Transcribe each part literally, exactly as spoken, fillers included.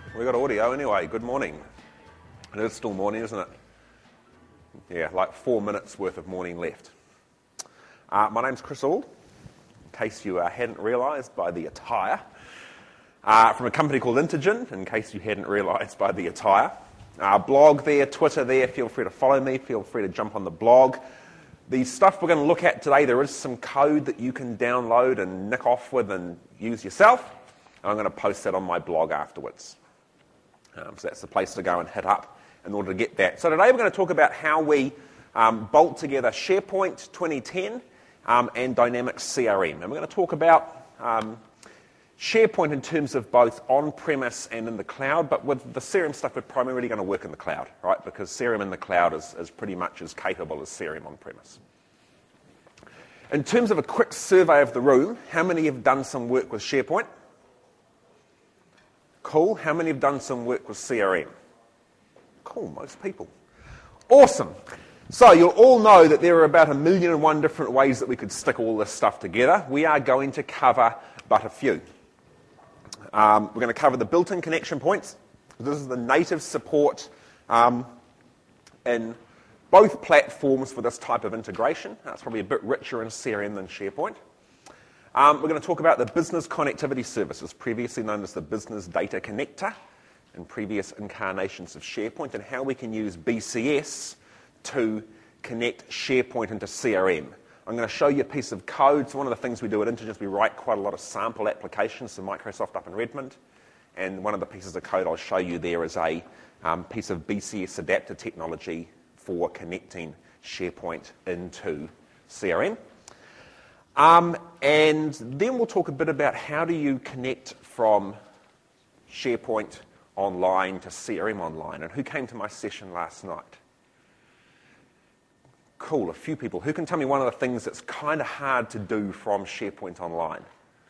We got audio anyway. Good morning. It is still morning, isn't it? Yeah, like four minutes worth of morning left. Uh, my name's Chris Auld, in case you uh, hadn't realised by the attire. Uh, from a company called Intergen, in case you hadn't realised by the attire. Uh, blog there, Twitter there, feel free to follow me, feel free to jump on the blog. The stuff we're going to look at today, there is some code that you can download and nick off with and use yourself. And I'm going to post that on my blog afterwards. Um, so that's the place to go and hit up in order to get that. So today we're going to talk about how we um, bolt together SharePoint twenty ten um, and Dynamics C R M. And we're going to talk about um, SharePoint in terms of both on-premise and in the cloud, but with the C R M stuff, we're primarily going to work in the cloud, right? Because C R M in the cloud is, is pretty much as capable as C R M on-premise. In terms of a quick survey of the room, how many have done some work with SharePoint? Cool. How many have done some work with C R M? Cool, most people. Awesome. So you'll all know that there are about a million and one different ways that we could stick all this stuff together. We are going to cover but a few. Um, we're going to cover the built-in connection points. This is the native support um, in both platforms for this type of integration. That's probably a bit richer in C R M than SharePoint. Um, we're going to talk about the business connectivity services, previously known as the Business Data Connector in previous incarnations of SharePoint, and how we can use B C S to connect SharePoint into C R M. I'm going to show you a piece of code. So one of the things we do at Intergen is we write quite a lot of sample applications for Microsoft up in Redmond. And one of the pieces of code I'll show you there is a um, piece of B C S adapter technology for connecting SharePoint into C R M. Um, and then we'll talk a bit about how do you connect from SharePoint online to C R M online. And who came to my session last night? Cool, a few people. Who can tell me one of the things that's kind of hard to do from SharePoint online?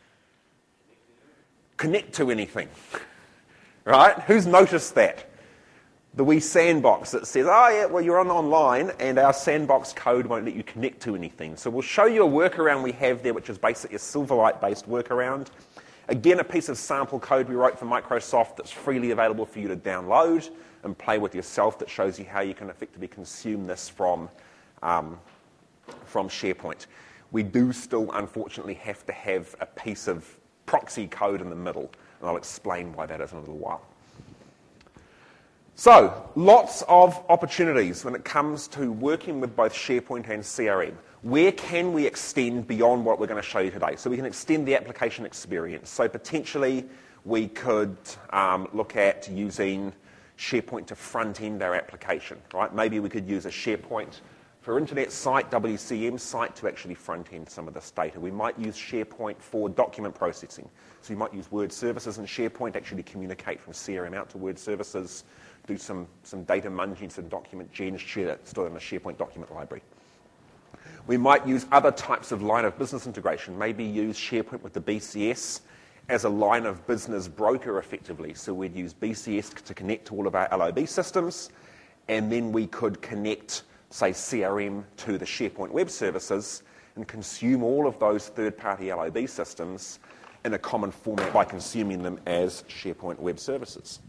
Connect to anything. Right? Who's noticed that? The wee sandbox that says, oh yeah, well you're on online and our sandbox code won't let you connect to anything. So we'll show you a workaround we have there, which is basically a Silverlight-based workaround. Again, a piece of sample code we wrote for Microsoft that's freely available for you to download and play with yourself that shows you how you can effectively consume this from, um, from SharePoint. We do still, unfortunately, have to have a piece of proxy code in the middle, and I'll explain why that is in a little while. So, lots of opportunities when it comes to working with both SharePoint and C R M. Where can we extend beyond what we're going to show you today? So we can extend the application experience. So potentially we could um, look at using SharePoint to front-end our application, right? Maybe we could use a SharePoint for internet site, W C M site, to actually front-end some of this data. We might use SharePoint for document processing. So you might use Word services in SharePoint, actually communicate from C R M out to Word services, do some, some data munging, some document gens, share it, store it in a SharePoint document library. We might use other types of line of business integration, maybe use SharePoint with the B C S as a line of business broker effectively. So we'd use B C S to connect to all of our L O B systems, and then we could connect, say, C R M to the SharePoint web services and consume all of those third-party L O B systems in a common format by consuming them as SharePoint web services.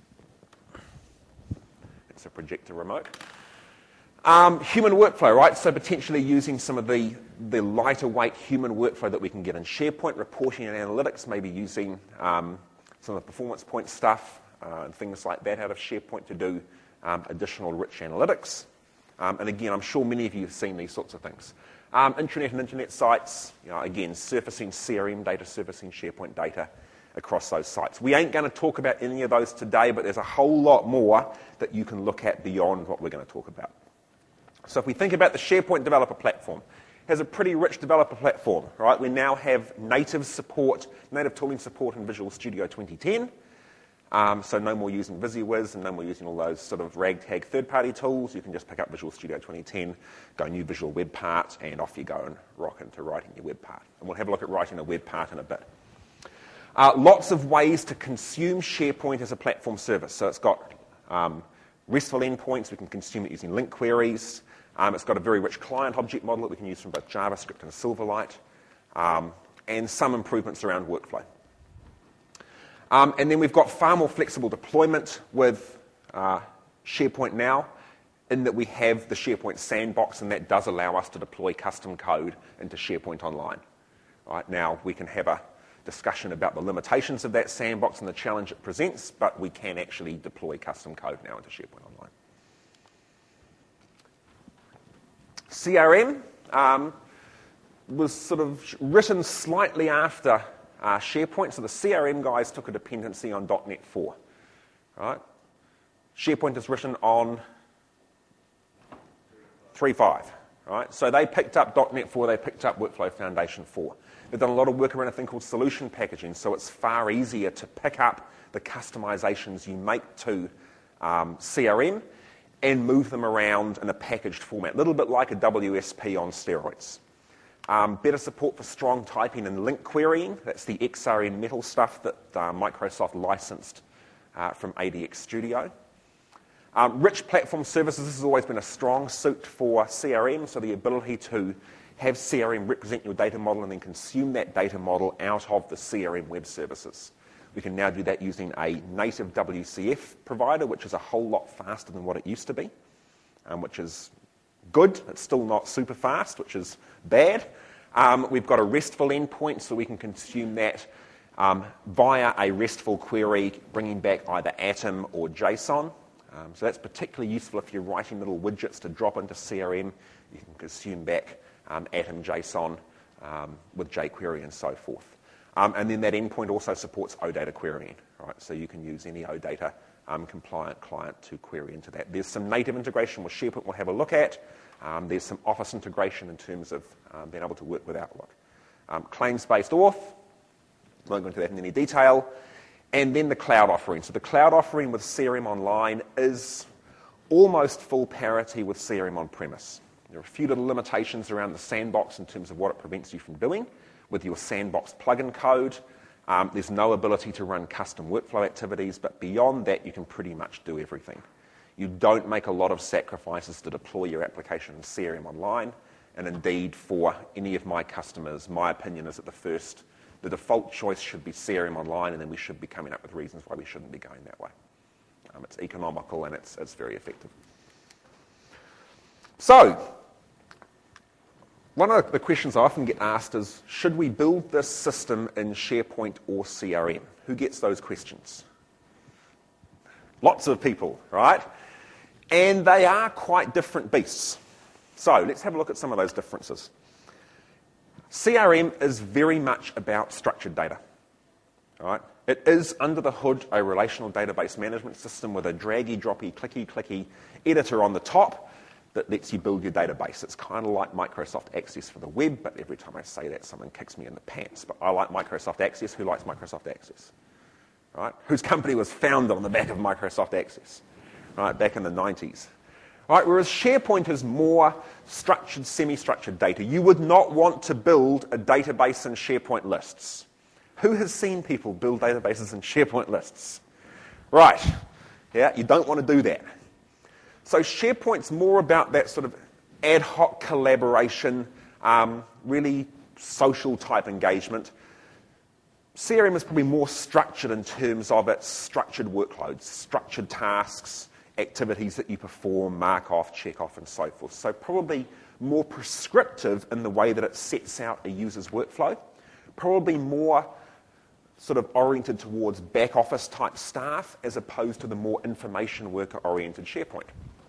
It's a projector remote. Um, human workflow, right? So potentially using some of the, the lighter weight human workflow that we can get in SharePoint, reporting and analytics, maybe using um, some of the performance point stuff uh, and things like that out of SharePoint to do um, additional rich analytics. Um, and again, I'm sure many of you have seen these sorts of things. Um, intranet and internet sites, you know, again, surfacing C R M data, surfacing SharePoint data across those sites. We ain't going to talk about any of those today, but there's a whole lot more that you can look at beyond what we're going to talk about. So if we think about the SharePoint developer platform, it has a pretty rich developer platform, right? We now have native support, native tooling support in Visual Studio twenty ten. Um, so no more using VisiWiz and no more using all those sort of ragtag third-party tools. You can just pick up Visual Studio twenty ten, go new Visual Web Part, and off you go and rock into writing your web part. And we'll have a look at writing a web part in a bit. Uh, lots of ways to consume SharePoint as a platform service. So it's got um, RESTful endpoints. We can consume it using link queries. Um, it's got a very rich client object model that we can use from both JavaScript and Silverlight, um, and some improvements around workflow. Um, and then we've got far more flexible deployment with uh, SharePoint now, in that we have the SharePoint sandbox, and that does allow us to deploy custom code into SharePoint Online. Right, now, we can have a discussion about the limitations of that sandbox and the challenge it presents, but we can actually deploy custom code now into SharePoint Online. C R M um, was sort of written slightly after uh, SharePoint, so the C R M guys took a dependency on dot net four. Right? SharePoint is written on three point five. Right? So they picked up dot net four, they picked up Workflow Foundation four. They've done a lot of work around a thing called solution packaging, so it's far easier to pick up the customizations you make to um, C R M and move them around in a packaged format, a little bit like a W S P on steroids. Um, better support for strong typing and link querying. That's the X R N Metal stuff that uh, Microsoft licensed uh, from A D X Studio. Um, rich platform services, this has always been a strong suit for C R M, so the ability to have C R M represent your data model and then consume that data model out of the C R M web services. We can now do that using a native W C F provider, which is a whole lot faster than what it used to be, um, which is good. It's still not super fast, which is bad. Um, we've got a RESTful endpoint, so we can consume that um, via a RESTful query, bringing back either Atom or JSON. Um, so that's particularly useful if you're writing little widgets to drop into C R M. You can consume back um, Atom JSON um, with jQuery and so forth. Um, and then that endpoint also supports OData querying, right? So you can use any OData um, compliant client to query into that. There's some native integration with SharePoint we'll have a look at. Um, there's some Office integration in terms of um, being able to work with Outlook. Um, claims-based auth, won't go into that in any detail. And then the cloud offering. So the cloud offering with C R M Online is almost full parity with C R M on-premise. There are a few little limitations around the sandbox in terms of what it prevents you from doing with your sandbox plugin code. Um, there's no ability to run custom workflow activities, but beyond that, you can pretty much do everything. You don't make a lot of sacrifices to deploy your application in C R M Online, and indeed, for any of my customers, my opinion is that the first, the default choice should be C R M Online, and then we should be coming up with reasons why we shouldn't be going that way. Um, it's economical, and it's, it's very effective. So, one of the questions I often get asked is, should we build this system in SharePoint or C R M? Who gets those questions? Lots of people, right? And they are quite different beasts. So let's have a look at some of those differences. C R M is very much about structured data. Right? It is, under the hood, a relational database management system with a draggy, droppy, clicky, clicky editor on the top that lets you build your database. It's kind of like Microsoft Access for the web, but every time I say that, someone kicks me in the pants. But I like Microsoft Access. Who likes Microsoft Access? Right? Whose company was founded on the back of Microsoft Access? Right? Back in the nineties. Right? Whereas SharePoint is more structured, semi-structured data. You would not want to build a database in SharePoint lists. Who has seen people build databases in SharePoint lists? Right. Yeah, you don't want to do that. So SharePoint's more about that sort of ad hoc collaboration, um, really social type engagement. C R M is probably more structured in terms of its structured workloads, structured tasks, activities that you perform, mark off, check off, and so forth. So probably more prescriptive in the way that it sets out a user's workflow. Probably more sort of oriented towards back office type staff as opposed to the more information worker oriented SharePoint.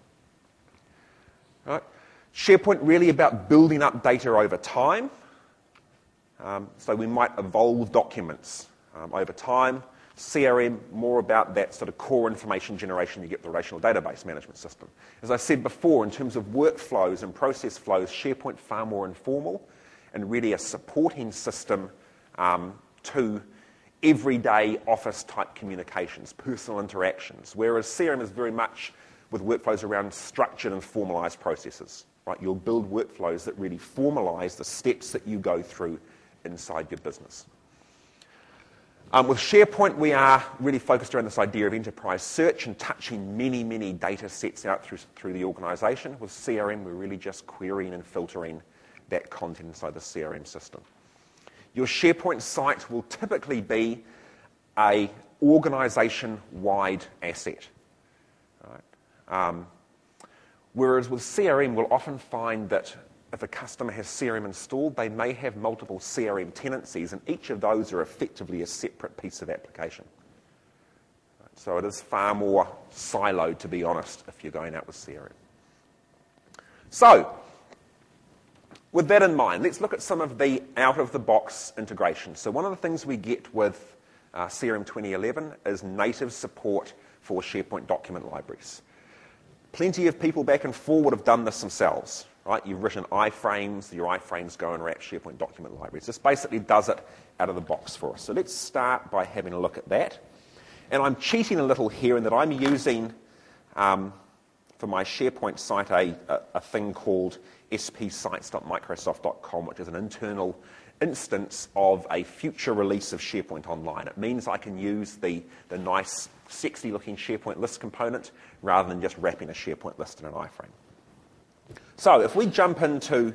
Right? SharePoint really about building up data over time. Um, so we might evolve documents um, over time. C R M, more about that sort of core information generation you get the relational database management system. As I said before, in terms of workflows and process flows, SharePoint far more informal and really a supporting system um, to everyday office-type communications, personal interactions, whereas C R M is very much with workflows around structured and formalized processes. Right? You'll build workflows that really formalize the steps that you go through inside your business. Um, with SharePoint, we are really focused around this idea of enterprise search and touching many, many data sets out through, through the organization. With C R M, we're really just querying and filtering that content inside the C R M system. Your SharePoint site will typically be a organization-wide asset. Right? Um, whereas with C R M, we'll often find that if a customer has C R M installed, they may have multiple C R M tenancies, and each of those are effectively a separate piece of application. Right? So it is far more siloed, to be honest, if you're going out with C R M. So, with that in mind, let's look at some of the out-of-the-box integration. So one of the things we get with uh, C R M twenty eleven is native support for SharePoint document libraries. Plenty of people back and forth would have done this themselves. Right? You've written iframes, your iframes go and wrap SharePoint document libraries. This basically does it out of the box for us. So let's start by having a look at that. And I'm cheating a little here in that I'm using, um, for my SharePoint site, a, a, a thing called s p sites dot microsoft dot com, which is an internal instance of a future release of SharePoint Online. It means I can use the, the nice, sexy-looking SharePoint list component rather than just wrapping a SharePoint list in an iframe. So if we jump into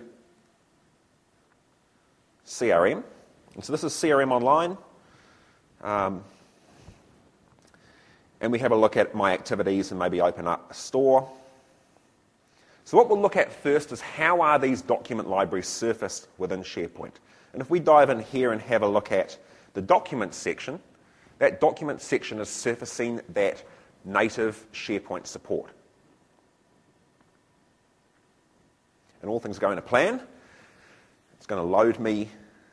C R M, and so this is C R M Online, um, and we have a look at my activities and maybe open up a store. So what we'll look at first is how are these document libraries surfaced within SharePoint. And if we dive in here and have a look at the documents section, that document section is surfacing that native SharePoint support. And all things going to plan. It's going to load me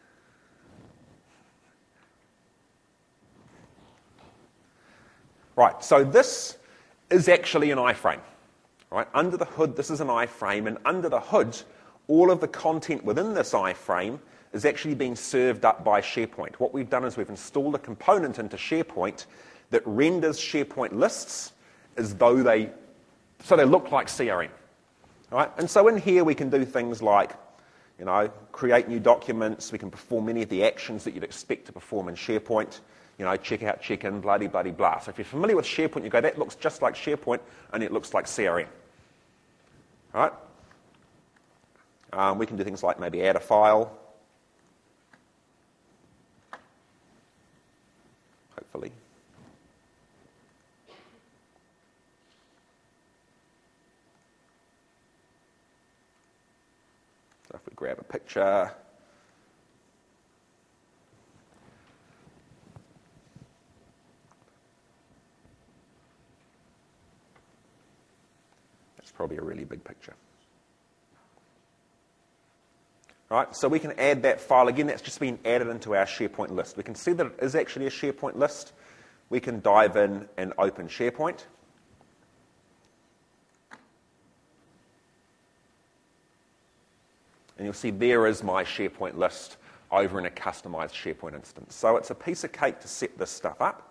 right, so this is actually an iframe. Right? Under the hood, this is an iframe, and under the hood, all of the content within this iframe is actually being served up by SharePoint. What we've done is we've installed a component into SharePoint that renders SharePoint lists as though they, so they look like C R M. Right? And so in here we can do things like, you know, create new documents, we can perform many of the actions that you'd expect to perform in SharePoint, you know, check out, check in, bloody, bloody, blah. So if you're familiar with SharePoint, you go, that looks just like SharePoint, and it looks like C R M. Right? Um, we can do things like maybe add a file. Hopefully. So if we grab a picture. Probably a really big picture. Right, so we can add that file. Again, that's just been added into our SharePoint list. We can see that it is actually a SharePoint list. We can dive in and open SharePoint. And you'll see there is my SharePoint list over in a customized SharePoint instance. So it's a piece of cake to set this stuff up.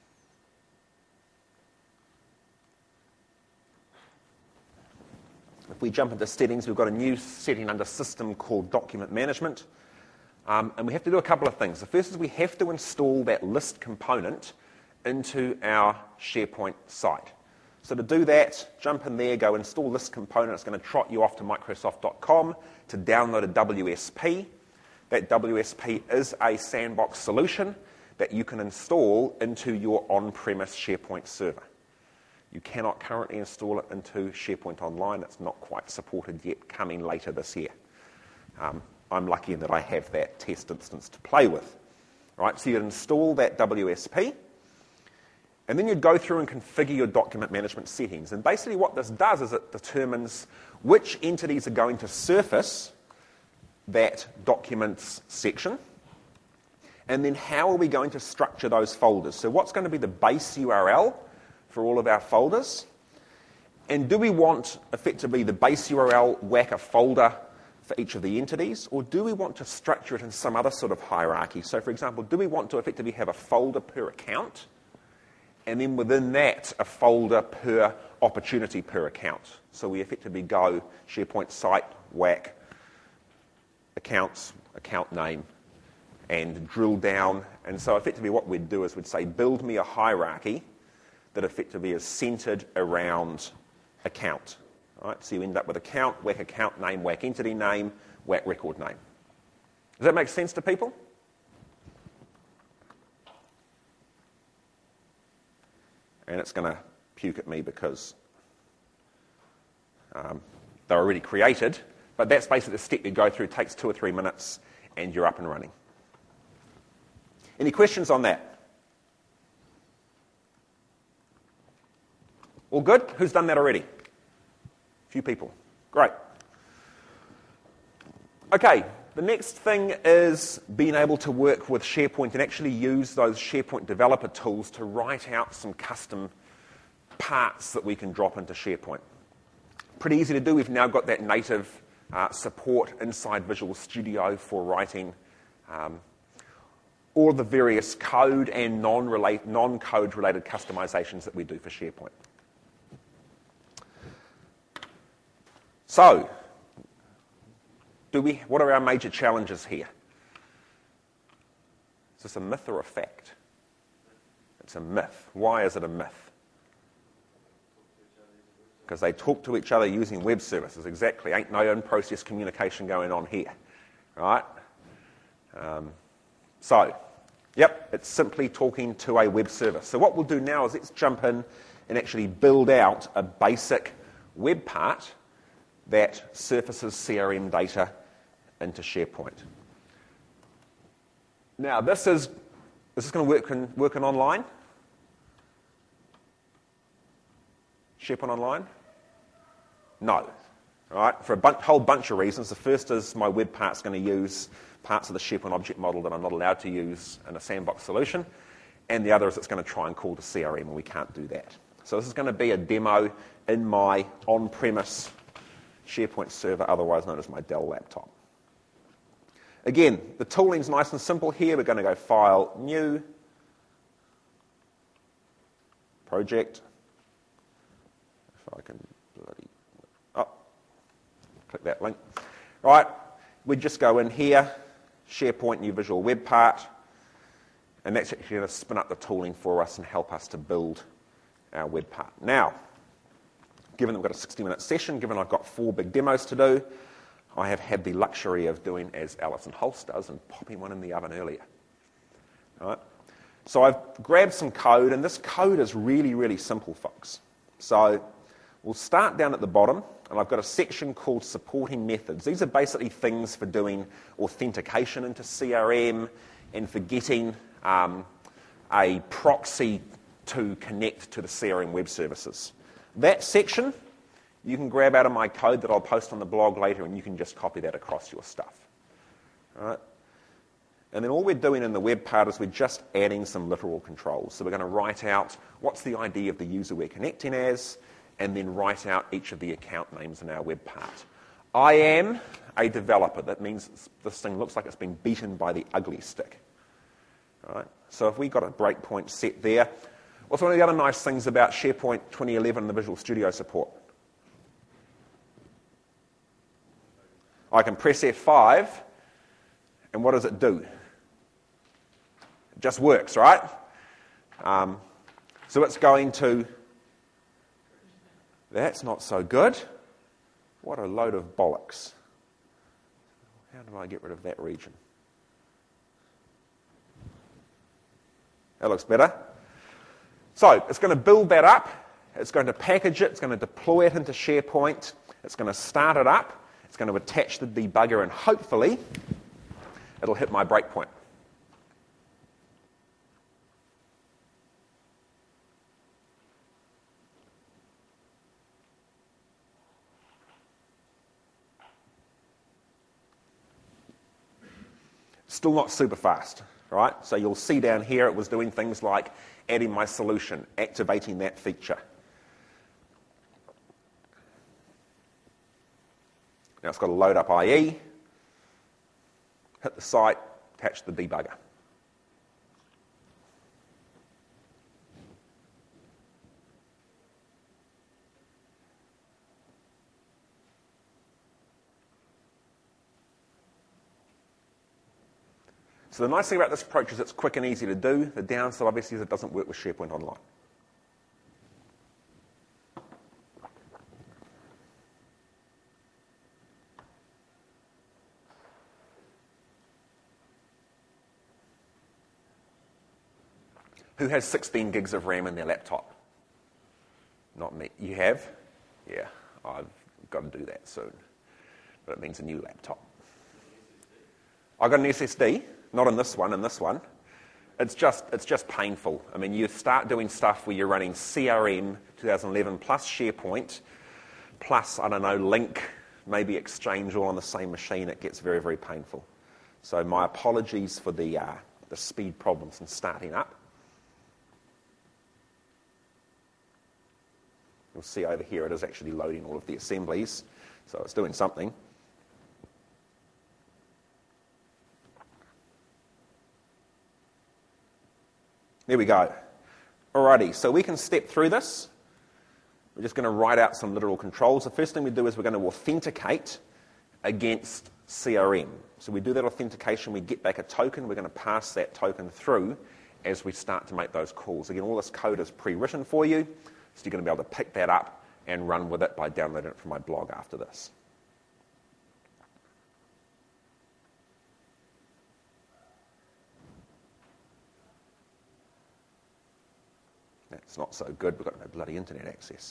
If we jump into settings, we've got a new setting under system called document management. Um, and we have to do a couple of things. The first is we have to install that list component into our SharePoint site. So to do that, jump in there, go install list component. It's going to trot you off to microsoft dot com to download a W S P. That W S P is a sandbox solution that you can install into your on-premise SharePoint server. You cannot currently install it into SharePoint Online. It's not quite supported yet, coming later this year. Um, I'm lucky in that I have that test instance to play with. Right, so you'd install that W S P, and then you'd go through and configure your document management settings. And basically what this does is it determines which entities are going to surface that documents section, and then how are we going to structure those folders. So what's going to be the base U R L for all of our folders? And do we want, effectively, the base U R L whack a folder for each of the entities, or do we want to structure it in some other sort of hierarchy? So, for example, do we want to effectively have a folder per account, and then within that, a folder per opportunity per account? So we effectively go SharePoint site, whack, accounts, account name, and drill down. And so effectively what we'd do is we'd say, build me a hierarchy that effectively is centered around account. Right? So you end up with account, whack account name, whack entity name, whack record name. Does that make sense to people? and it's going to puke at me because um, they're already created. But that's basically the step you go through. It takes two or three minutes, and you're up and running. Any questions on that? All good? Who's done that already? A few people. Great. Okay, the next thing is being able to work with SharePoint and actually use those SharePoint developer tools to write out some custom parts that we can drop into SharePoint. Pretty easy to do. We've now got that native uh, support inside Visual Studio for writing um, all the various code and non-relate, non-code related customizations that we do for SharePoint. So, do we, what are our major challenges here? Is this a myth or a fact? It's a myth. Why is it a myth? Because they talk to each other using web services. Exactly. Ain't no in-process communication going on here. Right? Um, so, yep, it's simply talking to a web service. So what we'll do now is let's jump in and actually build out a basic web part that surfaces C R M data into SharePoint. Now, this is, is this going to work in, work in online? SharePoint Online? No. All right, for a bun- whole bunch of reasons. The first is my web part's going to use parts of the SharePoint object model that I'm not allowed to use in a sandbox solution. And the other is it's going to try and call to C R M, and we can't do that. So this is going to be a demo in my on-premise SharePoint server, otherwise known as my Dell laptop. Again, the tooling's nice and simple here. We're going to go File, New, Project. If I can bloody... Oh, click that link. Right, we just go in here, SharePoint, New Visual Web Part, and that's actually going to spin up the tooling for us and help us to build our web part. Now, given that we've got a sixty minute session, given I've got four big demos to do, I have had the luxury of doing as Alison Holst does and popping one in the oven earlier. All right? So I've grabbed some code, and this code is really, really simple, folks. So we'll start down at the bottom, and I've got a section called Supporting Methods. These are basically things for doing authentication into C R M and for getting um, a proxy to connect to the C R M web services. That section, you can grab out of my code that I'll post on the blog later, and you can just copy that across your stuff. All right? And then all we're doing in the web part is we're just adding some literal controls. So we're going to write out what's the I D of the user we're connecting as, and then write out each of the account names in our web part. I am a developer. That means this thing looks like it's been beaten by the ugly stick. All right? So if we got a breakpoint set there, what's one of the other nice things about SharePoint twenty eleven and the Visual Studio support? I can press F five, and what does it do? It just works, right? Um, so it's going to... That's not so good. What a load of bollocks. How do I get rid of that region? That looks better. So it's going to build that up. It's going to package it. It's going to deploy it into SharePoint. It's going to start it up. It's going to attach the debugger, and hopefully it'll hit my breakpoint. Still not super fast, right? So you'll see down here it was doing things like adding my solution, activating that feature. Now it's got to load up I E, hit the site, attach the debugger. So the nice thing about this approach is it's quick and easy to do. The downside, obviously, is it doesn't work with SharePoint Online. Who has sixteen gigs of RAM in their laptop? Not me. You have? Yeah, I've got to do that soon. But it means a new laptop. I got an S S D, not in this one, in this one. It's just, it's just painful. I mean, you start doing stuff where you're running C R M twenty eleven plus SharePoint, plus, I don't know, Lync, maybe Exchange all on the same machine. It gets very, very painful. So my apologies for the, uh, the speed problems in starting up. You'll see over here it is actually loading all of the assemblies, so it's doing something. There we go. Alrighty, so we can step through this. We're just going to write out some literal controls. The first thing we do is we're going to authenticate against C R M. So we do that authentication, we get back a token, we're going to pass that token through as we start to make those calls. Again, all this code is pre-written for you, so you're going to be able to pick that up and run with it by downloading it from my blog after this. That's not so good, we've got no bloody internet access.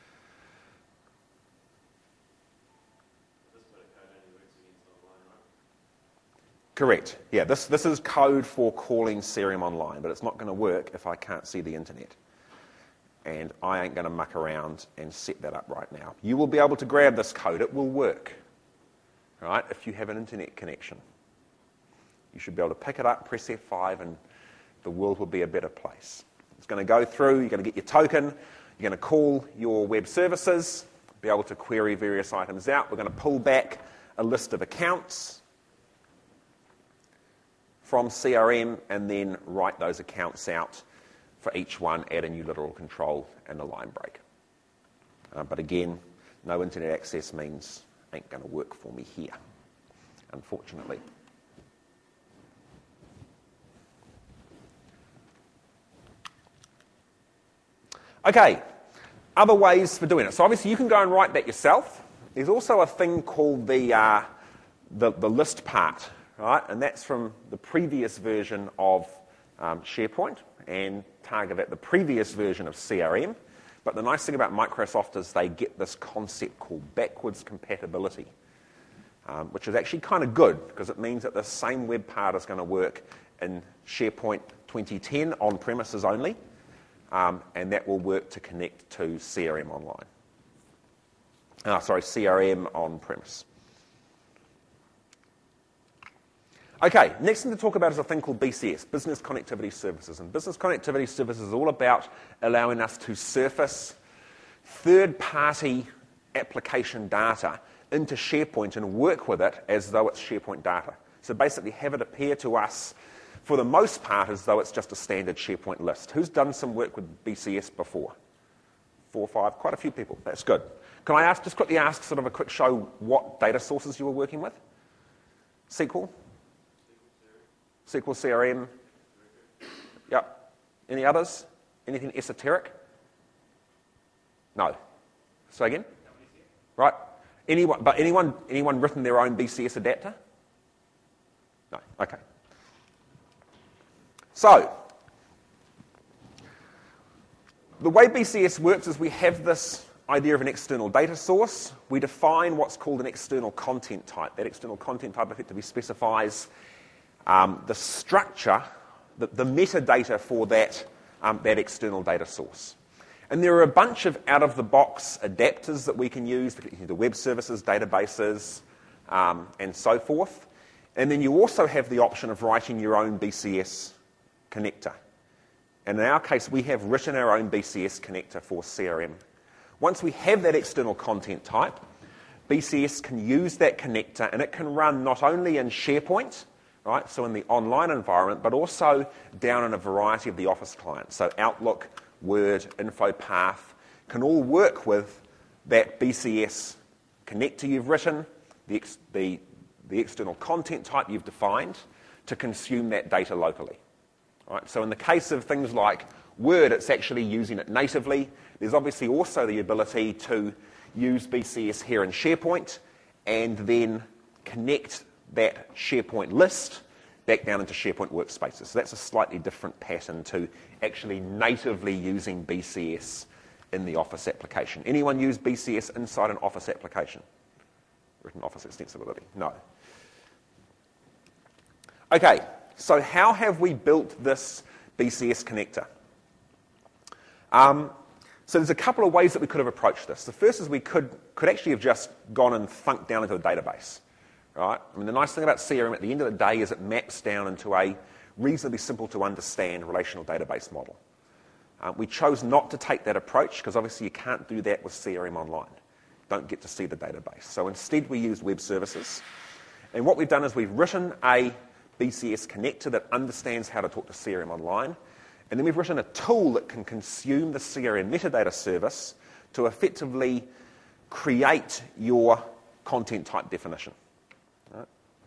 Correct. Yeah, this, this is code for calling C R M online, but it's not going to work if I can't see the internet. And I ain't going to muck around and set that up right now. You will be able to grab this code. It will work, right, if you have an internet connection. You should be able to pick it up, press F five, and the world will be a better place. It's going to go through, you're going to get your token, you're going to call your web services, be able to query various items out. We're going to pull back a list of accounts from C R M and then write those accounts out for each one, add a new literal control and a line break. Uh, but again, no internet access means ain't going to work for me here, unfortunately. Okay, other ways for doing it. So obviously you can go and write that yourself. There's also a thing called the, uh, the, the list part, right? And that's from the previous version of um, SharePoint and target at the previous version of C R M. But the nice thing about Microsoft is they get this concept called backwards compatibility, um, which is actually kind of good because it means that the same web part is going to work in SharePoint twenty ten on premises only. Um, and that will work to connect to C R M online. Oh, sorry, C R M on-premise. Okay, next thing to talk about is a thing called B C S, Business Connectivity Services. And Business Connectivity Services is all about allowing us to surface third-party application data into SharePoint and work with it as though it's SharePoint data. So basically have it appear to us for the most part as though it's just a standard SharePoint list. Who's done some work with B C S before? Four or five? Quite a few people. That's good. Can I ask, just quickly ask sort of a quick show what data sources you were working with? S Q L? S Q L C R M? Yep. Any others? Anything esoteric? No. Say again? Right. Anyone, but anyone, anyone written their own B C S adapter? No. Okay. So, the way B C S works is we have this idea of an external data source. We define what's called an external content type. That external content type effectively specifies um, the structure, the, the metadata for that, um, that external data source. And there are a bunch of out-of-the-box adapters that we can use, the web services, databases, um, and so forth. And then you also have the option of writing your own B C S connector. And in our case, we have written our own B C S connector for C R M. Once we have that external content type, B C S can use that connector and it can run not only in SharePoint, right, so in the online environment, but also down in a variety of the Office clients. So Outlook, Word, InfoPath can all work with that B C S connector you've written, the, ex the, the external content type you've defined, to consume that data locally. Right, so in the case of things like Word, it's actually using it natively. There's obviously also the ability to use B C S here in SharePoint and then connect that SharePoint list back down into SharePoint workspaces. So that's a slightly different pattern to actually natively using B C S in the Office application. Anyone use B C S inside an Office application? Written Office extensibility? No. Okay, so how have we built this B C S connector? Um, so there's a couple of ways that we could have approached this. The first is we could, could actually have just gone and thunked down into a database. Right? I mean, the nice thing about C R M at the end of the day is it maps down into a reasonably simple to understand relational database model. Uh, we chose not to take that approach because obviously you can't do that with C R M Online. Don't get to see the database. So instead we used web services. And what we've done is we've written a B C S connector that understands how to talk to C R M Online. And then we've written a tool that can consume the C R M metadata service to effectively create your content type definition. Right?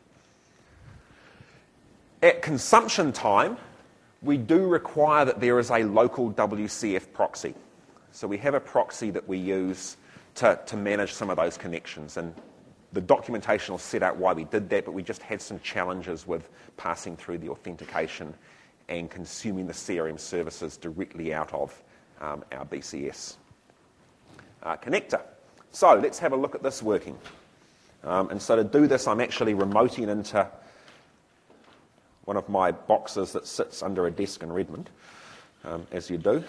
At consumption time, we do require that there is a local W C F proxy. So we have a proxy that we use to, to manage some of those connections. And the documentation will set out why we did that, but we just had some challenges with passing through the authentication and consuming the C R M services directly out of um, our B C S uh, connector. So let's have a look at this working. Um, and so to do this, I'm actually remoting into one of my boxes that sits under a desk in Redmond, um, as you do.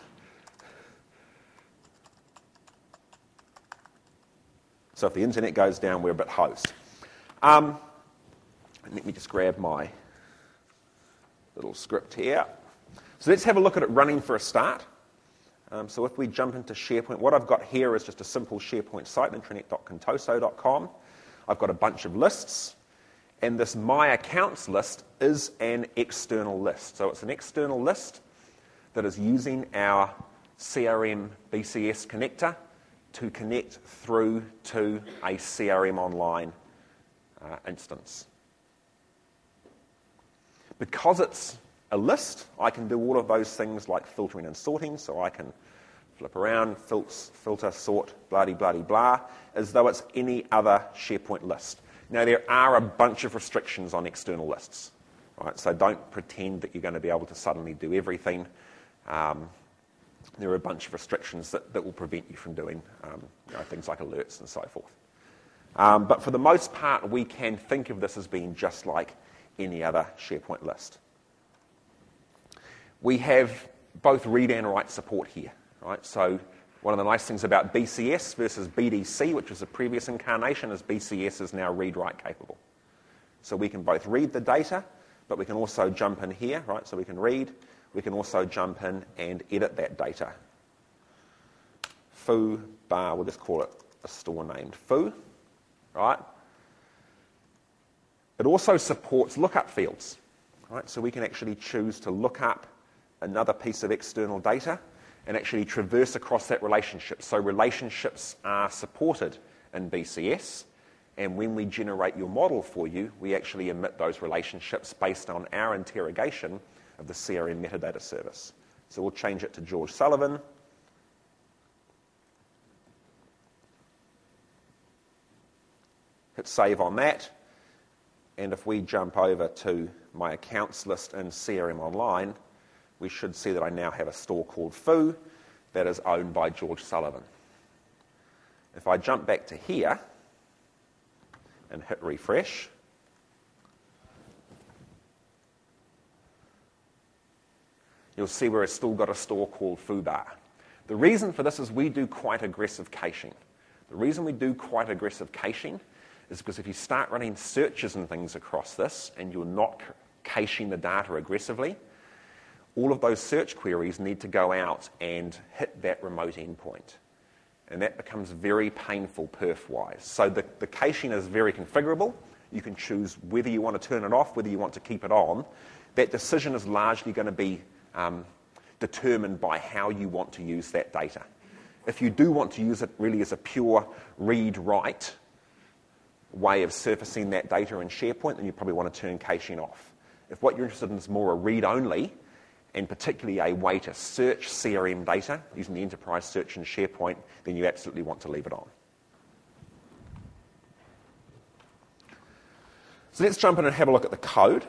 So if the internet goes down, we're a bit hosed. Um, let me just grab my little script here. So let's have a look at it running for a start. Um, so if we jump into SharePoint, what I've got here is just a simple SharePoint site, intranet dot contoso dot com. I've got a bunch of lists. And this My Accounts list is an external list. So it's an external list that is using our C R M B C S connector to connect through to a C R M Online uh, instance. Because it's a list, I can do all of those things like filtering and sorting, so I can flip around, filter, filter sort, blah-de-blah-de-blah, as though it's any other SharePoint list. Now, there are a bunch of restrictions on external lists, right? So don't pretend that you're going to be able to suddenly do everything. Um, there are a bunch of restrictions that, that will prevent you from doing um, you know, things like alerts and so forth. Um, but for the most part, we can think of this as being just like any other SharePoint list. We have both read and write support here, right? So one of the nice things about B C S versus B D C, which was the previous incarnation, is B C S is now read-write capable. So we can both read the data, but we can also jump in here, right? So we can read, we can also jump in and edit that data. Foo bar, we'll just call it a store named Foo, right? It also supports lookup fields, right? So we can actually choose to look up another piece of external data and actually traverse across that relationship. So relationships are supported in B C S, and when we generate your model for you, we actually emit those relationships based on our interrogation of the C R M metadata service. So we'll change it to George Sullivan. Hit save on that. And if we jump over to my accounts list in C R M Online, we should see that I now have a store called Foo that is owned by George Sullivan. If I jump back to here and hit refresh, you'll see where it's still got a store called Foobar. The reason for this is we do quite aggressive caching. The reason we do quite aggressive caching is because if you start running searches and things across this and you're not caching the data aggressively, all of those search queries need to go out and hit that remote endpoint. And that becomes very painful perf-wise. So the, the caching is very configurable. You can choose whether you want to turn it off, whether you want to keep it on. That decision is largely going to be um, determined by how you want to use that data. If you do want to use it really as a pure read-write way of surfacing that data in SharePoint, then you probably want to turn caching off. If what you're interested in is more a read-only, and particularly a way to search C R M data using the enterprise search in SharePoint, then you absolutely want to leave it on. So let's jump in and have a look at the code.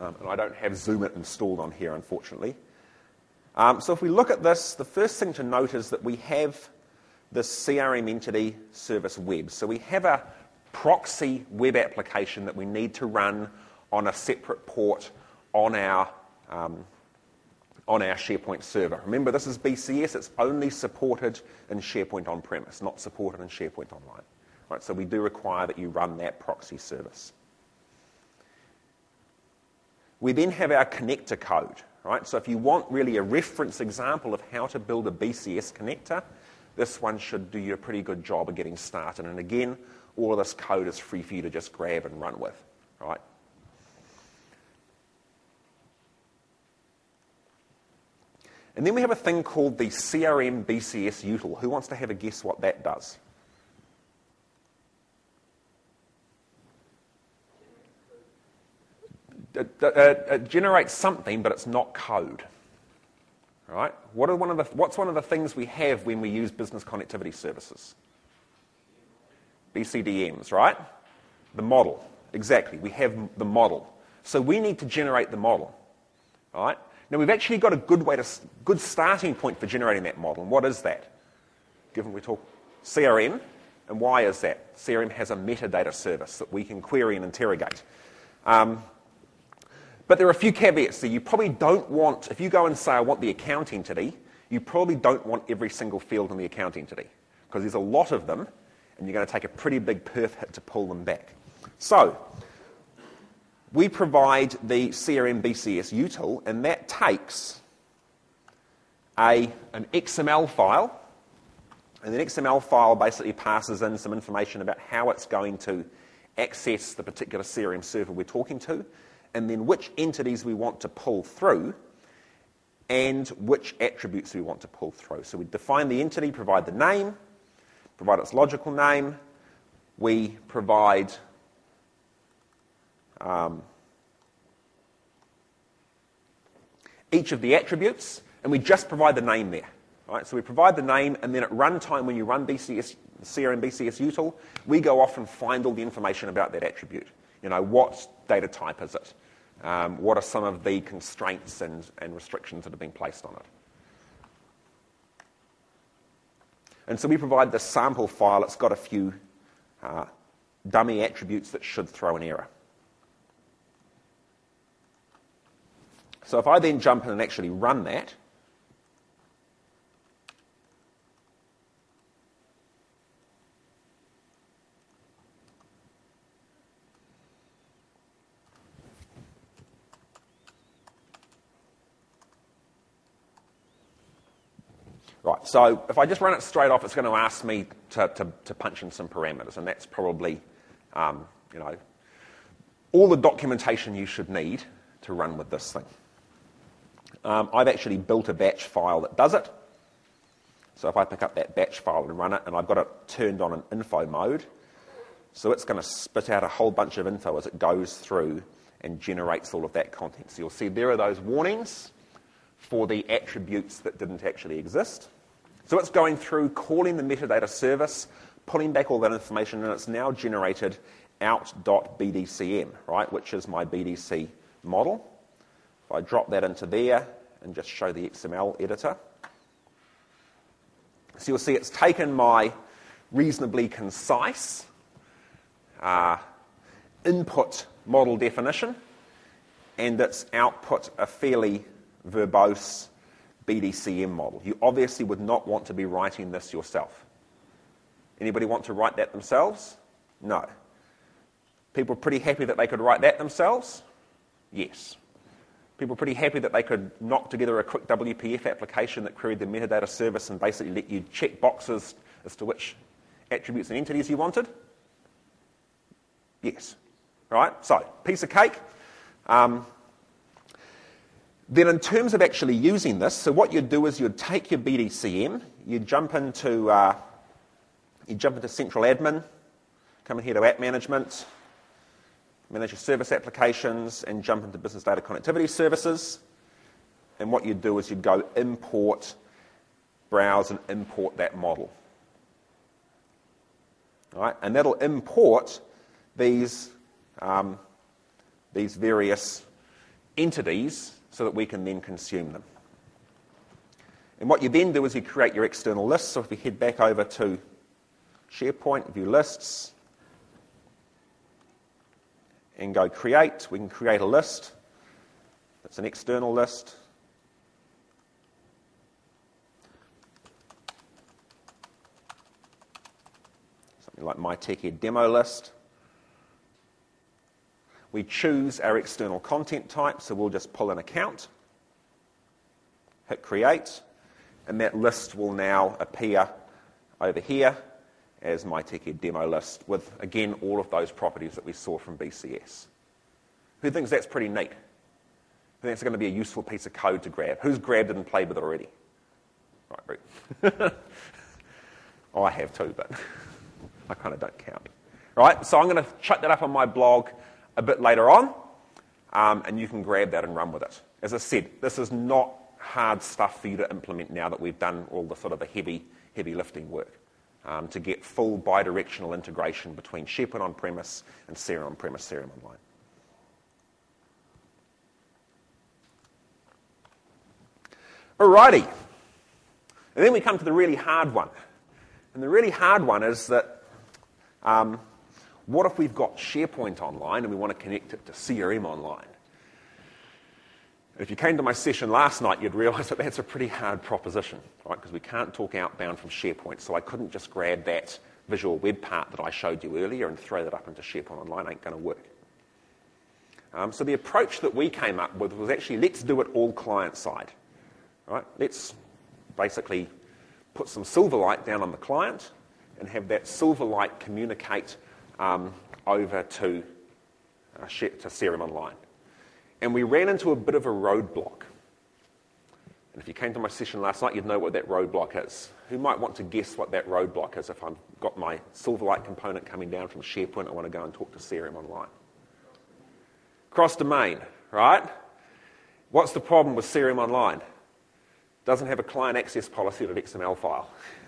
Um, and I don't have Zoom it installed on here, unfortunately. Um, so if we look at this, the first thing to note is that we have this C R M entity service web. So we have a proxy web application that we need to run on a separate port on our, um, on our SharePoint server. Remember, this is B C S. It's only supported in SharePoint on-premise, not supported in SharePoint Online. Right, so we do require that you run that proxy service. We then have our connector code. Right? So if you want really a reference example of how to build a B C S connector, this one should do you a pretty good job of getting started. And again, all of this code is free for you to just grab and run with. Right? And then we have a thing called the C R M B C S util. Who wants to have a guess what that does? It, it, it generates something, but it's not code. Right? What are one of the, what's one of the things we have when we use business connectivity services? B C D Ms, right? The model. Exactly. We have the model. So we need to generate the model. Right? Now we've actually got a good way to good starting point for generating that model. And what is that? Given we talk C R M, and why is that? C R M has a metadata service that we can query and interrogate. Um, But there are a few caveats there. You probably don't want, if you go and say, I want the account entity, you probably don't want every single field in the account entity, because there's a lot of them, and you're going to take a pretty big perf hit to pull them back. So, we provide the C R M B C S util, and that takes a, an X M L file, and the X M L file basically passes in some information about how it's going to access the particular C R M server we're talking to, and then which entities we want to pull through, and which attributes we want to pull through. So we define the entity, provide the name, provide its logical name. We provide um, each of the attributes, and we just provide the name there. Right? So we provide the name, and then at runtime, when you run B C S, C R M B C S util, we go off and find all the information about that attribute. You know, what data type is it? Um, what are some of the constraints and, and restrictions that have been placed on it? And so we provide this sample file. It's got a few uh, dummy attributes that should throw an error. So if I then jump in and actually run that, right, so if I just run it straight off, it's going to ask me to, to, to punch in some parameters, and that's probably, um, you know, all the documentation you should need to run with this thing. Um, I've actually built a batch file that does it. So if I pick up that batch file and run it, and I've got it turned on in info mode, so it's going to spit out a whole bunch of info as it goes through and generates all of that content. So you'll see there are those warnings for the attributes that didn't actually exist. So it's going through, calling the metadata service, pulling back all that information, and it's now generated out.bdcm, right, which is my B D C model. If I drop that into there and just show the X M L editor, so you'll see it's taken my reasonably concise uh, input model definition, and it's output a fairly verbose B D C M model. You obviously would not want to be writing this yourself. Anybody want to write that themselves? No. People pretty happy that they could write that themselves? Yes. People pretty happy that they could knock together a quick W P F application that queried the metadata service and basically let you check boxes as to which attributes and entities you wanted? Yes. Right? So, piece of cake. Um, Then in terms of actually using this, so what you'd do is you'd take your B D C M, you'd jump into, uh, you'd jump into Central Admin, come in here to App Management, manage your service applications, and jump into Business Data Connectivity Services. And what you'd do is you'd go import, browse, and import that model. All right? And that'll import these, um, these various entities so that we can then consume them. And what you then do is you create your external lists. So if we head back over to SharePoint, view lists, and go create, we can create a list. That's an external list. Something like my TechEd demo list. We choose our external content type, so we'll just pull an account, hit create, and that list will now appear over here as my TechEd demo list with, again, all of those properties that we saw from B C S. Who thinks that's pretty neat? Who thinks it's going to be a useful piece of code to grab? Who's grabbed it and played with it already? Right, Rick. Oh, I have too, but I kind of don't count. Right, so I'm going to chuck that up on my blog a bit later on, um, and you can grab that and run with it. As I said, this is not hard stuff for you to implement now that we've done all the sort of the heavy, heavy lifting work um, to get full bidirectional integration between SharePoint on-premise and Serum on-premise, Serum online. Alrighty. And then we come to the really hard one. And the really hard one is that um, what if we've got SharePoint online and we want to connect it to C R M online? If you came to my session last night, you'd realise that that's a pretty hard proposition, right? Because we can't talk outbound from SharePoint, so I couldn't just grab that visual web part that I showed you earlier and throw that up into SharePoint Online. Ain't going to work. Um, so the approach that we came up with was actually, let's do it all client-side, right? Let's basically put some Silverlight down on the client and have that Silverlight communicate um, over to, uh, to Serum Online. And we ran into a bit of a roadblock. And if you came to my session last night, you'd know what that roadblock is. Who might want to guess what that roadblock is if I've got my Silverlight component coming down from SharePoint, I want to go and talk to Serum Online? Cross-domain, right? What's the problem with Serum Online? Doesn't have a client access policy to X M L file.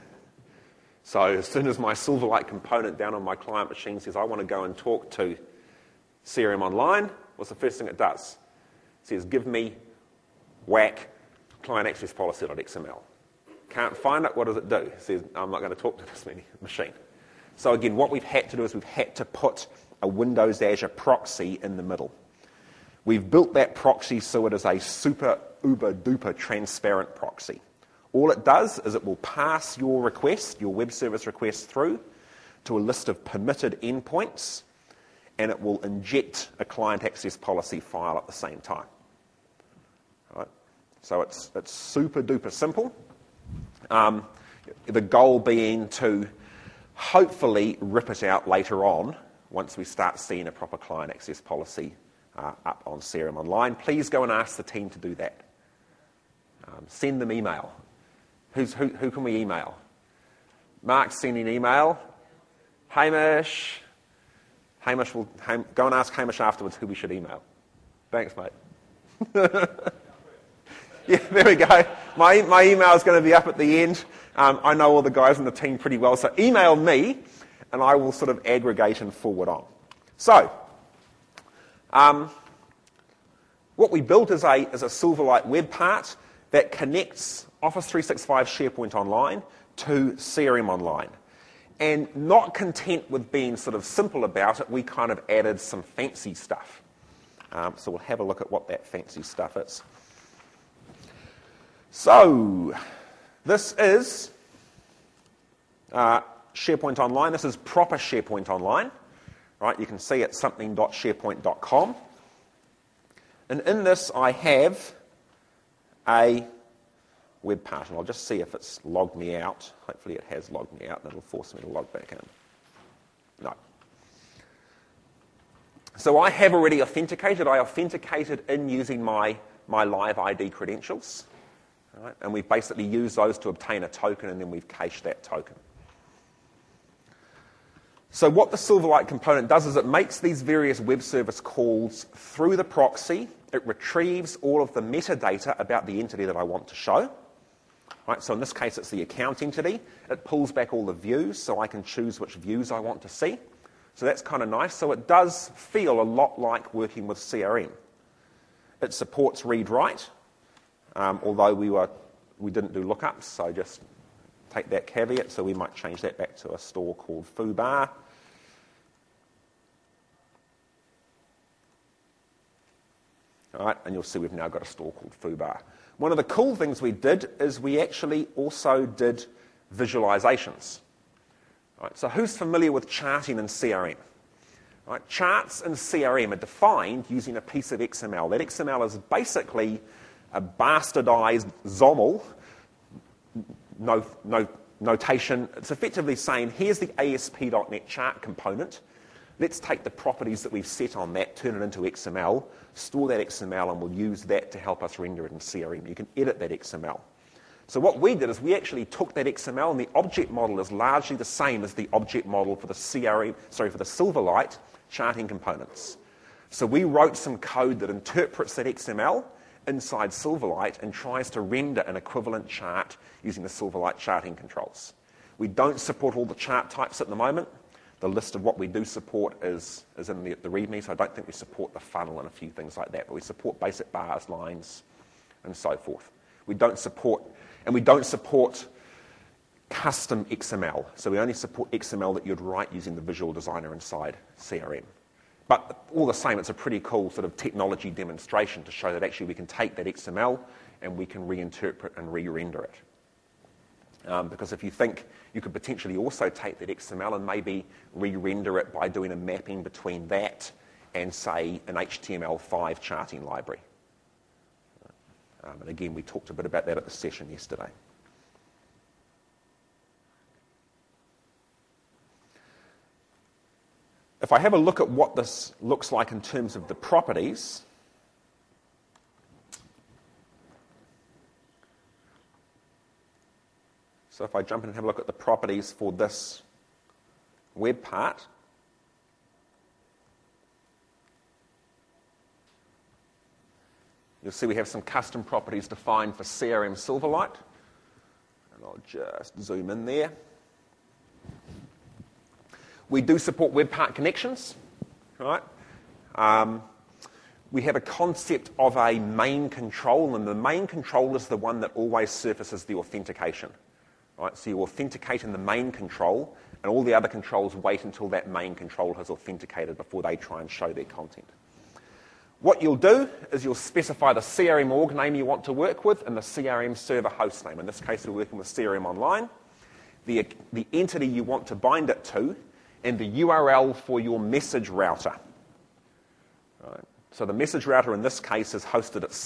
So as soon as my Silverlight component down on my client machine says, I want to go and talk to Serum Online, what's the first thing it does? It says, give me whack client access policy.X M L. Can't find it, what does it do? It says, I'm not going to talk to this machine. So again, what we've had to do is we've had to put a Windows Azure proxy in the middle. We've built that proxy so it is a super uber duper transparent proxy. All it does is it will pass your request, your web service request through to a list of permitted endpoints, and it will inject a client access policy file at the same time. Right? So it's, it's super duper simple. Um, the goal being to hopefully rip it out later on once we start seeing a proper client access policy uh, up on Serum Online. Please go and ask the team to do that. Um, send them email. Who's, who, who can we email? Mark's sending an email. Hamish. Hamish will Ham, go and ask Hamish afterwards who we should email. Thanks, mate. Yeah, there we go. My, my email is going to be up at the end. Um, I know all the guys in the team pretty well, so email me, and I will sort of aggregate and forward on. So, um, what we built is a, is a Silverlight web part that connects Office three sixty-five SharePoint Online to Serum Online. And not content with being sort of simple about it, we kind of added some fancy stuff. Um, so we'll have a look at what that fancy stuff is. So, this is uh, SharePoint Online. This is proper SharePoint Online. Right? You can see it's something dot sharepoint dot com. And in this, I have a web part, and I'll just see if it's logged me out. Hopefully it has logged me out, and it'll force me to log back in. No. So I have already authenticated. I authenticated in using my, my Live I D credentials. Right? And we've basically used those to obtain a token, and then we've cached that token. So what the Silverlight component does is it makes these various web service calls through the proxy. It retrieves all of the metadata about the entity that I want to show. Right, so in this case, it's the account entity. It pulls back all the views so I can choose which views I want to see. So that's kind of nice. So it does feel a lot like working with C R M. It supports read-write, um, although we were we didn't do lookups, so just take that caveat. So we might change that back to a store called foobar. All right, and you'll see we've now got a store called foobar. One of the cool things we did is we actually also did visualizations. All right, so who's familiar with charting in C R M? All right, charts in C R M are defined using a piece of X M L. That X M L is basically a bastardized XOML no, no, notation. It's effectively saying, here's the A S P dot net chart component. Let's take the properties that we've set on that, turn it into X M L, store that X M L, and we'll use that to help us render it in C R M. You can edit that X M L. So what we did is we actually took that X M L, and the object model is largely the same as the object model for the C R M, sorry, for the Silverlight charting components. So we wrote some code that interprets that X M L inside Silverlight and tries to render an equivalent chart using the Silverlight charting controls. We don't support all the chart types at the moment. The list of what we do support is, is in the, the README, so I don't think we support the funnel and a few things like that, but we support basic bars, lines, and so forth. We don't support, and we don't support custom X M L, so we only support X M L that you'd write using the Visual Designer inside C R M. But all the same, it's a pretty cool sort of technology demonstration to show that actually we can take that X M L and we can reinterpret and re-render it. Um, because if you think you could potentially also take that X M L and maybe re-render it by doing a mapping between that and, say, an H T M L five charting library. Um, and again, we talked a bit about that at the session yesterday. If I have a look at what this looks like in terms of the properties, so if I jump in and have a look at the properties for this web part, you'll see we have some custom properties defined for C R M Silverlight. And I'll just zoom in there. We do support web part connections, right? Um, we have a concept of a main control, and the main control is the one that always surfaces the authentication. Right? So you authenticate in the main control, and all the other controls wait until that main control has authenticated before they try and show their content. What you'll do is you'll specify the C R M org name you want to work with and the C R M server host name. In this case, we're working with C R M Online. The, the entity you want to bind it to, and the U R L for your message router. Right. So the message router in this case is hosted at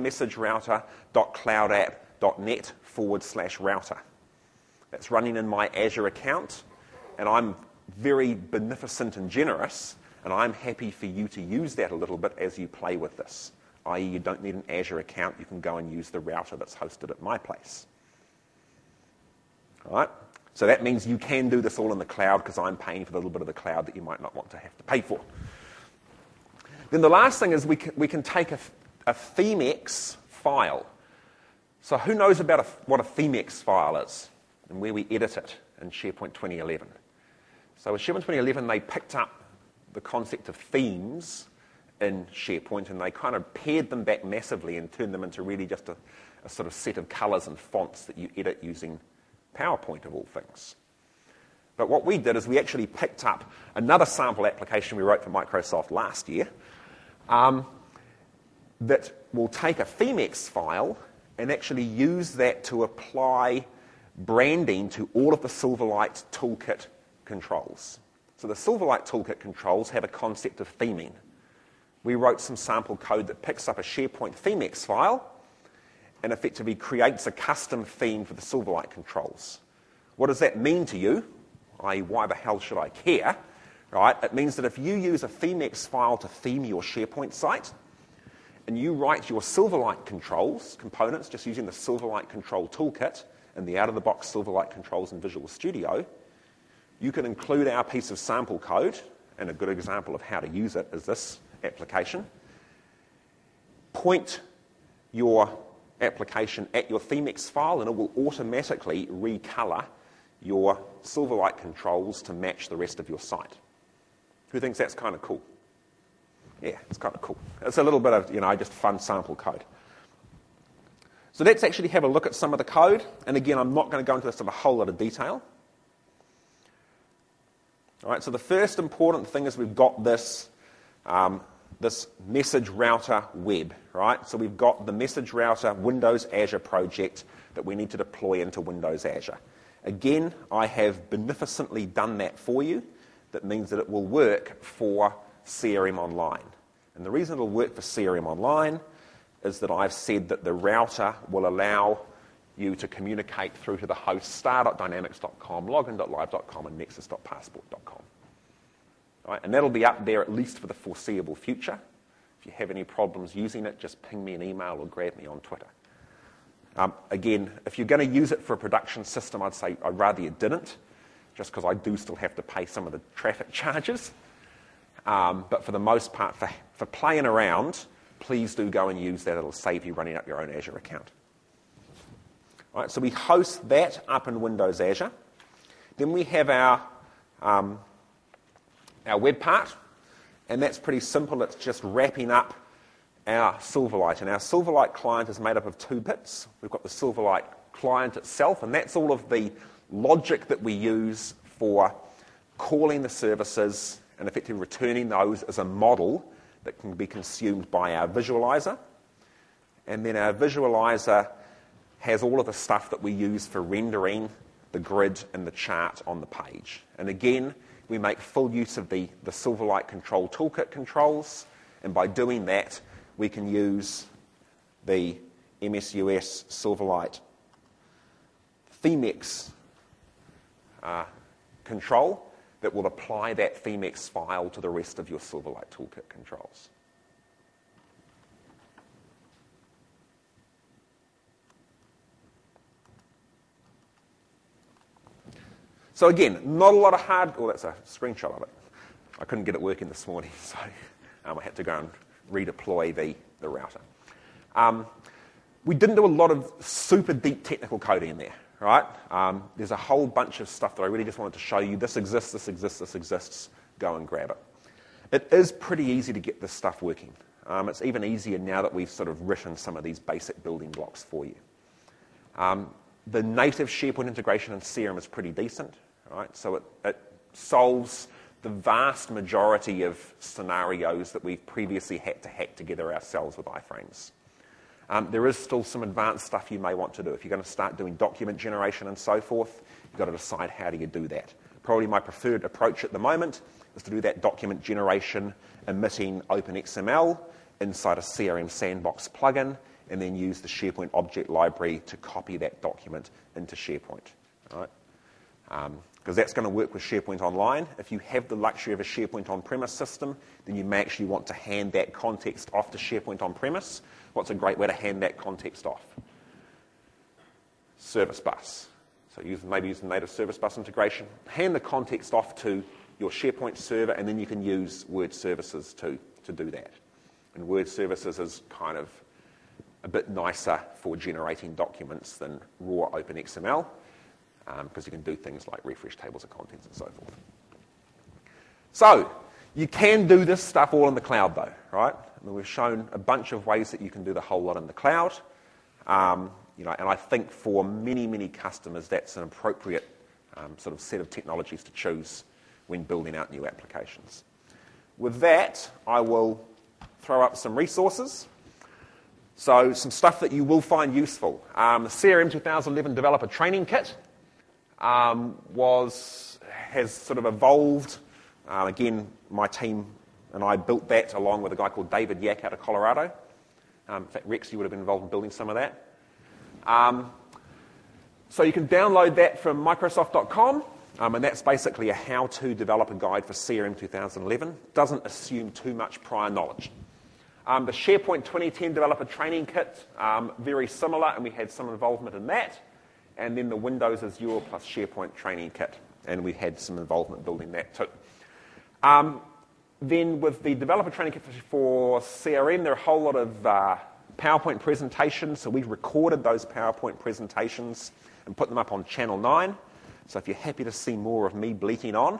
crmessagerouter.cloudapp.net forward slash router. That's running in my Azure account, and I'm very beneficent and generous, and I'm happy for you to use that a little bit as you play with this. that is, you don't need an Azure account, you can go and use the router that's hosted at my place. All right? So that means you can do this all in the cloud because I'm paying for the little bit of the cloud that you might not want to have to pay for. Then the last thing is we can, we can take a, a themex file. So who knows about a, what a themex file is and where we edit it in SharePoint twenty eleven? So with SharePoint twenty eleven, they picked up the concept of themes in SharePoint and they kind of pared them back massively and turned them into really just a, a sort of set of colors and fonts that you edit using PowerPoint of all things. But what we did is we actually picked up another sample application we wrote for Microsoft last year um, that will take a themex file and actually use that to apply branding to all of the Silverlight Toolkit controls. So the Silverlight Toolkit controls have a concept of theming. We wrote some sample code that picks up a SharePoint themex file and effectively creates a custom theme for the Silverlight controls. What does that mean to you? that is, why the hell should I care? Right? It means that if you use a themex file to theme your SharePoint site, and you write your Silverlight controls, components, just using the Silverlight Control Toolkit and the out-of-the-box Silverlight controls in Visual Studio, you can include our piece of sample code, and a good example of how to use it is this application. Point your application at your themex file and it will automatically recolor your Silverlight controls to match the rest of your site. Who thinks that's kind of cool? Yeah, it's kind of cool. It's a little bit of, you know, just fun sample code. So let's actually have a look at some of the code. And again, I'm not going to go into this in a whole lot of detail. All right, so the first important thing is we've got this, um, this message router web, right? So we've got the message router Windows Azure project that we need to deploy into Windows Azure. Again, I have beneficently done that for you. That means that it will work for C R M Online. And the reason it will work for C R M Online is that I've said that the router will allow you to communicate through to the host star dot dynamics dot com, login dot live dot com, and nexus dot passport dot com. Right? And that'll be up there at least for the foreseeable future. If you have any problems using it, just ping me an email or grab me on Twitter. Um, again, if you're going to use it for a production system, I'd say I'd rather you didn't, just because I do still have to pay some of the traffic charges. Um, but for the most part, for, for playing around, please do go and use that. It'll save you running up your own Azure account. All right, so we host that up in Windows Azure. Then we have our, um, our web part, and that's pretty simple. It's just wrapping up our Silverlight. And our Silverlight client is made up of two bits. We've got the Silverlight client itself, and that's all of the logic that we use for calling the services and effectively returning those as a model that can be consumed by our visualizer. And then our visualizer has all of the stuff that we use for rendering the grid and the chart on the page. And again, we make full use of the, the Silverlight Control Toolkit controls, and by doing that, we can use the M S U S Silverlight Themex uh, control that will apply that Themex file to the rest of your Silverlight Toolkit controls. So again, not a lot of hard... Oh, that's a screenshot of it. I couldn't get it working this morning, so um, I had to go and redeploy the, the router. Um, we didn't do a lot of super deep technical coding in there, right? Um, there's a whole bunch of stuff that I really just wanted to show you. This exists, this exists, this exists. Go and grab it. It is pretty easy to get this stuff working. Um, it's even easier now that we've sort of written some of these basic building blocks for you. Um, the native SharePoint integration in C R M is pretty decent. Right? So it, it solves the vast majority of scenarios that we've previously had to hack together ourselves with iframes. Um, there is still some advanced stuff you may want to do. If you're going to start doing document generation and so forth, you've got to decide how do you do that. Probably my preferred approach at the moment is to do that document generation emitting OpenXML inside a C R M Sandbox plugin, and then use the SharePoint object library to copy that document into SharePoint. Right? Um, because that's going to work with SharePoint Online. If you have the luxury of a SharePoint on-premise system, then you may actually want to hand that context off to SharePoint on-premise. What's a great way to hand that context off? Service bus. So use, maybe use the native service bus integration. Hand the context off to your SharePoint server, and then you can use Word Services to, to do that. And Word Services is kind of a bit nicer for generating documents than raw OpenXML. Because um, you can do things like refresh tables of contents and so forth. So, you can do this stuff all in the cloud though, right? I mean, we've shown a bunch of ways that you can do the whole lot in the cloud. Um, you know, and I think for many, many customers, that's an appropriate um, sort of set of technologies to choose when building out new applications. With that, I will throw up some resources. So, some stuff that you will find useful. Um, the C R M twenty eleven Developer Training Kit. Um, was has sort of evolved. Uh, again, my team and I built that along with a guy called David Yak out of Colorado. Um, in fact, Rex, you would have been involved in building some of that. Um, so you can download that from Microsoft dot com, um, and that's basically a how-to developer guide for C R M twenty eleven. Doesn't assume too much prior knowledge. Um, the SharePoint twenty ten Developer Training Kit, um, very similar, and we had some involvement in that. And then the Windows Azure plus SharePoint Training Kit, and we had some involvement building that too. Um, then with the Developer Training Kit for C R M, there are a whole lot of uh, PowerPoint presentations, so we recorded those PowerPoint presentations and put them up on Channel nine. So if you're happy to see more of me bleating on,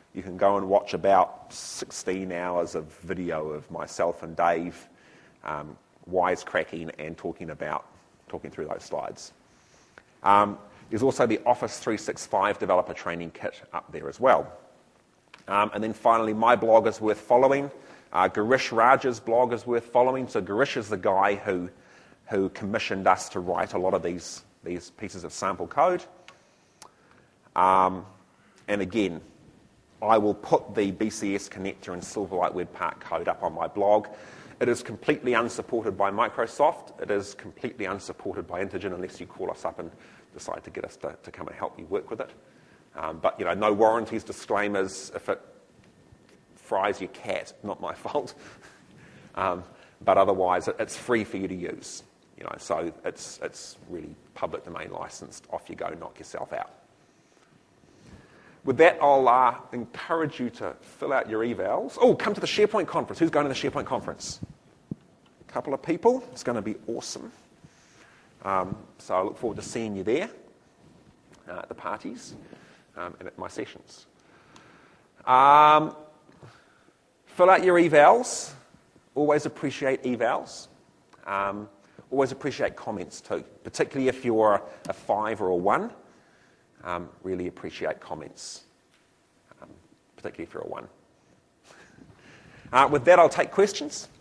You can go and watch about sixteen hours of video of myself and Dave um, wisecracking and talking about, talking through those slides. Um, there's also the Office three sixty-five developer training kit up there as well. Um, and then finally, my blog is worth following. Uh, Girish Raj's blog is worth following. So Girish is the guy who, who commissioned us to write a lot of these, these pieces of sample code. Um, and again, I will put the B C S connector and Silverlight Webpack code up on my blog. It is completely unsupported by Microsoft. It is completely unsupported by Intergen unless you call us up and decide to get us to, to come and help you work with it. Um, but, you know, no warranties, disclaimers. If it fries your cat, not my fault. um, but otherwise, it, it's free for you to use. You know, so it's, it's really public domain licensed. Off you go, knock yourself out. With that, I'll uh, encourage you to fill out your evals. Oh, come to the SharePoint conference. Who's going to the SharePoint conference? A couple of people. It's going to be awesome. Um, so I look forward to seeing you there uh, at the parties um, and at my sessions. Um, fill out your evals. Always appreciate evals. Um, always appreciate comments too, particularly if you're a five or a one. Um, really appreciate comments, um, particularly if you're a one. Uh, with that, I'll take questions.